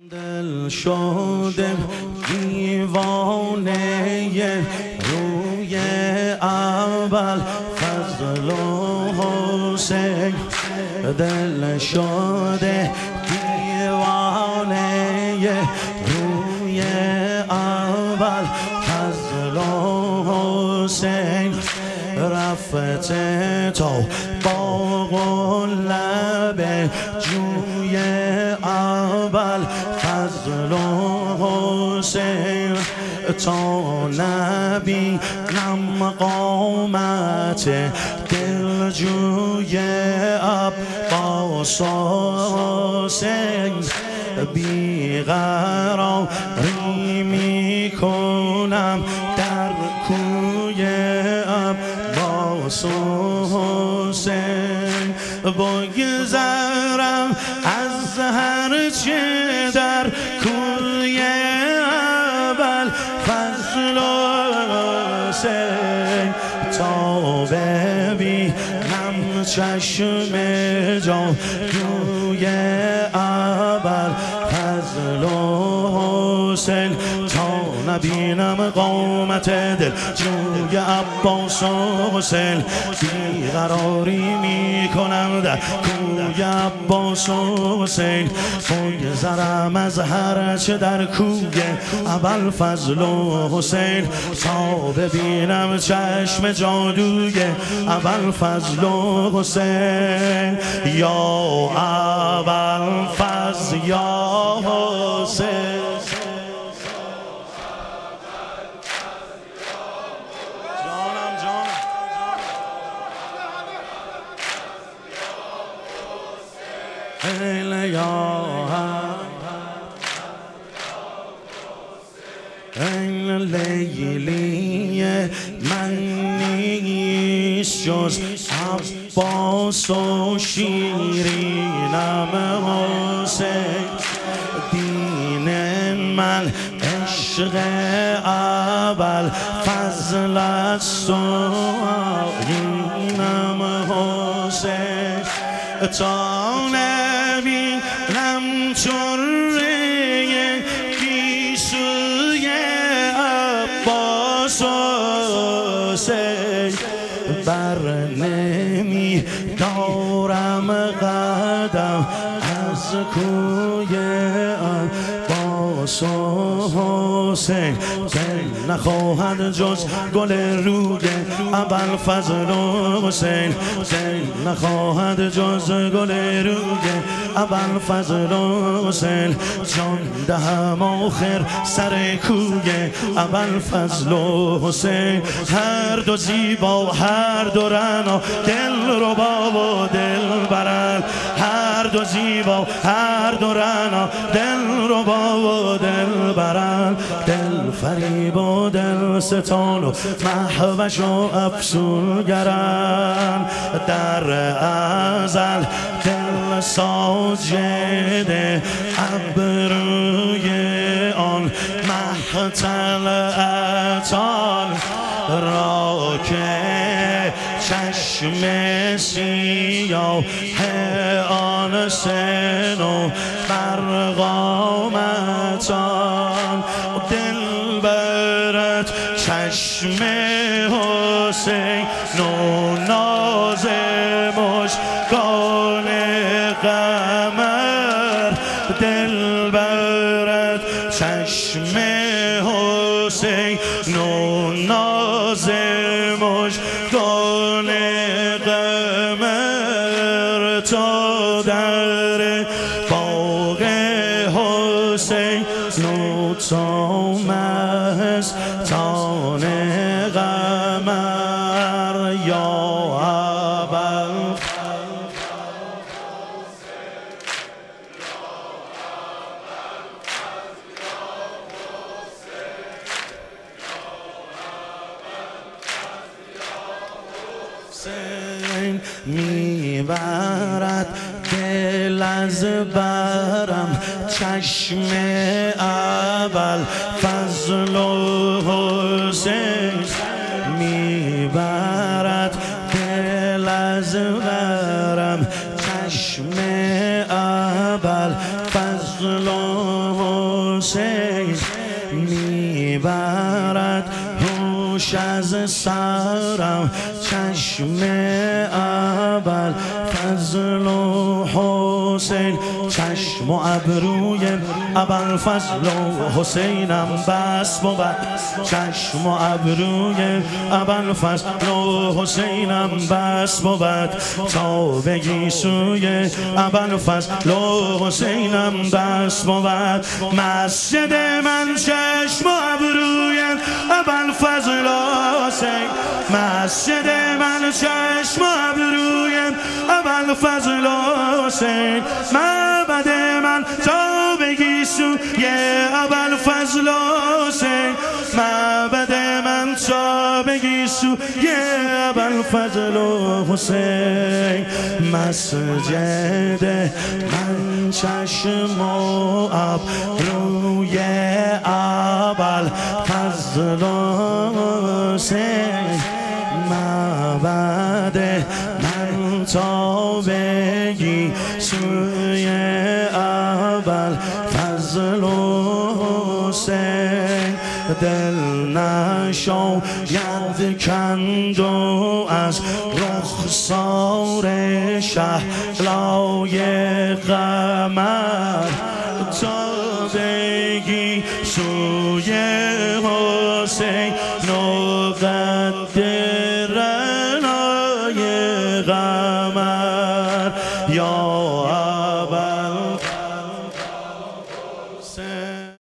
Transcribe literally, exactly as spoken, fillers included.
دل شده دیوانه روی اول فضل و حسین، دل شده دیوانه روی اول فضل و حسین، رفته تا باغ و لب جوی اول فضل و حسین، تا نبی نم قامت دلجوی عباس حسین، بیقراری می کنم در کوی عباس حسین، بگذرم از هر چه در کوی اول فضل حسین، تا ببینم چشم جادوی اول فضل حسین، تا نبینم قامت دل جوی عباس حسین، بیقراری می کنم در کوی عباس حسین، بگذرم از هر چه در کوی اول فضل حسین، تا ببینم چشم جادوی اول فضل حسین، یا اول فضل یا حسین. این لیلی من نیست جز عباس و شیرینم حسین، دین من عشق اول فضل است و آیینم حسین، تا نبینم چره گیسوی عباس حسین، بر نمی دارم قدم از کوی عباس حسین، دل نخواهد جز گل روی اول فضل حسین، دل نخواهد جز گل روی اول فضل حسین، جان دهم آخر سر کوی اول فضل حسین، هر دو زیبا هر دو رنا دل ربا و دل برن، هر دو زیبا هر دو رنا دل ربا و دل برن، دل فریب و دل ستان و محوش و افسونگرن، در ازل دل ساجد ابروی آن مه طلعتان را که چشم سیاه آن سن و برقامتان، دل برد چشم حسین و ناز مژگان قمر، دل برد چشم حسین و ناز مژگان قمر، تا در باغ حسین و تا مستان قمر، یا اول حسین، میبرد دل از برم چشم اول فضل حسین، میبرد دل از برم چشم اول فضل حسین میبرد هوش از سرم چشم اول فضل و حسین چشم و ابروی ابل فضل و حسینم بس بود چشم و ابروی ابل فضل و حسینم بس بود تا بگی سوی ابل فضل و حسینم بس بود مسجد من چشم و ابروی ابل فضل و حسین مسجد من چشم و ابروی ابل فضل و حسین معبد من تا بگی سوی ابل فضل و حسین معبد من تا بگی سوی ابل فضل و حسین مسجد من چشم و ابروی ابل فضل و حسین معبد من تا بگی سوی ابل فضل و حسین دل نشاید کند و از رخسار شهلای قمر تا بگی سوی حسین